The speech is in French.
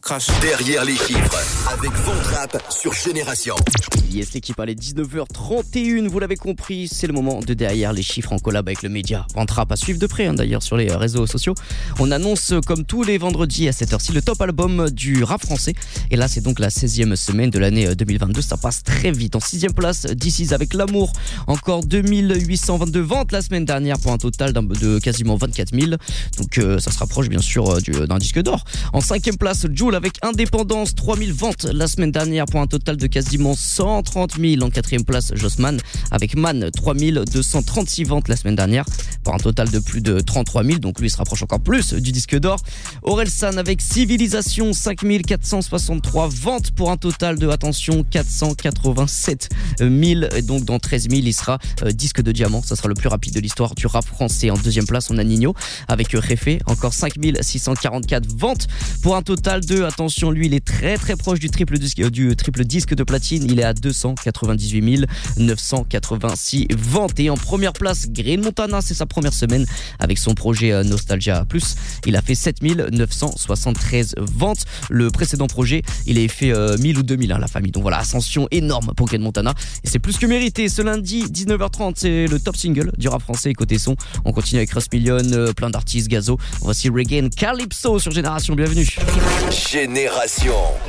crache. Derrière les chiffres, avec Ventrap sur Génération. Yes, l'équipe, allez, 19h31, vous l'avez compris, c'est le moment de Derrière les chiffres en collab avec le média Ventrap, à suivre de près d'ailleurs sur les réseaux sociaux. On annonce comme tous les vendredis à cette heure-ci le top album du rap français. Et là, c'est donc la 16e semaine de l'année 2022, ça passe très vite. En 6e place, This Is avec L'amour, encore 2822 ventes la semaine dernière pour un total de quasiment 24 000. Donc ça se rapproche bien sûr d'un disque d'or. En 5e place, Jul avec Indépendance, 3000 ventes la semaine dernière pour un total de quasiment 130 000. En 4e place, Jossman avec Man, 3236 ventes la semaine dernière pour un total de plus de 33 000. Donc lui, il se rapproche encore plus du disque d'or. Orelsan avec Civilisation, 5463 ventes pour un total de, attention, 487 000. Et donc dans 13 000, il sera disque de diamant. Ça sera le plus rapide de l'histoire du rap français. En 2e place, on a Nino avec Réfé, encore 5644 ventes pour un total de, attention, lui, il est très très proche du triple disque de platine. Il est à 298 986 ventes. Et en première place, Green Montana, c'est sa première semaine avec son projet Nostalgia Plus. Il a fait 7973 ventes. Le précédent projet, il a fait 1000 ou 2000, la famille. Donc voilà, ascension énorme pour Green Montana. Et c'est plus que mérité. Ce lundi, 19h30, c'est le top single du rap français. Côté son, on continue avec Russ Million, plein d'artistes, Gazo. Voici Regain Calypso sur Génération. Bienvenue. Génération.